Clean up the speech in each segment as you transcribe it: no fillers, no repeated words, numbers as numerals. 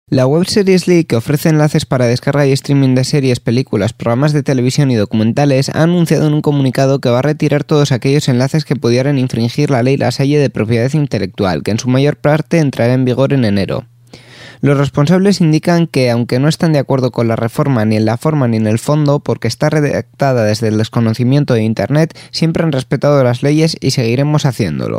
La web Seriously, que ofrece enlaces para descarga y streaming de series, películas, programas de televisión y documentales, ha anunciado en un comunicado que va a retirar todos aquellos enlaces que pudieran infringir la ley Lassalle de propiedad intelectual, que en su mayor parte entrará en vigor en enero. Los responsables indican que, aunque no están de acuerdo con la reforma ni en la forma ni en el fondo, porque está redactada desde el desconocimiento de Internet, siempre han respetado las leyes y seguiremos haciéndolo.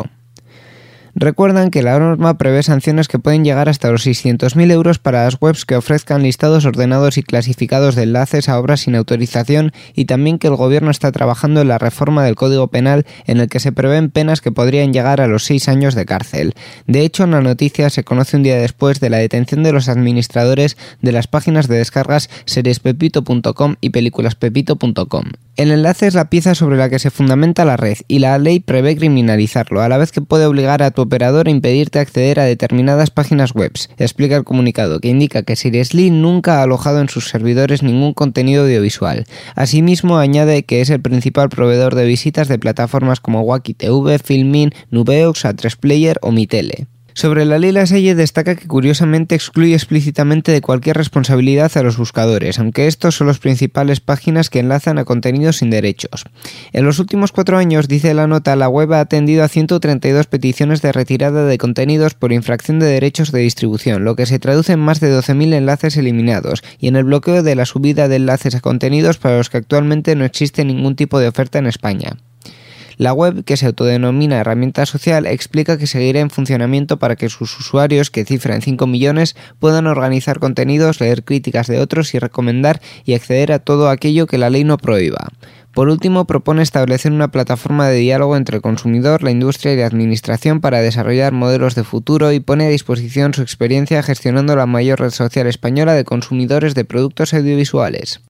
Recuerdan que la norma prevé sanciones que pueden llegar hasta los 600.000 euros para las webs que ofrezcan listados ordenados y clasificados de enlaces a obras sin autorización, y también que el gobierno está trabajando en la reforma del Código Penal en el que se prevén penas que podrían llegar a los 6 años de cárcel. De hecho, en la noticia se conoce un día después de la detención de los administradores de las páginas de descargas seriespepito.com y películaspepito.com. El enlace es la pieza sobre la que se fundamenta la red y la ley prevé criminalizarlo, a la vez que puede obligar a tu operador a impedirte acceder a determinadas páginas web, explica el comunicado, que indica que Seriously nunca ha alojado en sus servidores ningún contenido audiovisual. Asimismo, añade que es el principal proveedor de visitas de plataformas como Wacky TV, Filmin, Nubeox, A3Player o Mitele. Sobre la ley Lassalle destaca que curiosamente excluye explícitamente de cualquier responsabilidad a los buscadores, aunque estos son las principales páginas que enlazan a contenidos sin derechos. En los últimos 4 años, dice la nota, la web ha atendido a 132 peticiones de retirada de contenidos por infracción de derechos de distribución, lo que se traduce en más de 12.000 enlaces eliminados, y en el bloqueo de la subida de enlaces a contenidos para los que actualmente no existe ningún tipo de oferta en España. La web, que se autodenomina herramienta social, explica que seguirá en funcionamiento para que sus usuarios, que cifra en 5 millones, puedan organizar contenidos, leer críticas de otros y recomendar y acceder a todo aquello que la ley no prohíba. Por último, propone establecer una plataforma de diálogo entre el consumidor, la industria y la administración para desarrollar modelos de futuro, y pone a disposición su experiencia gestionando la mayor red social española de consumidores de productos audiovisuales.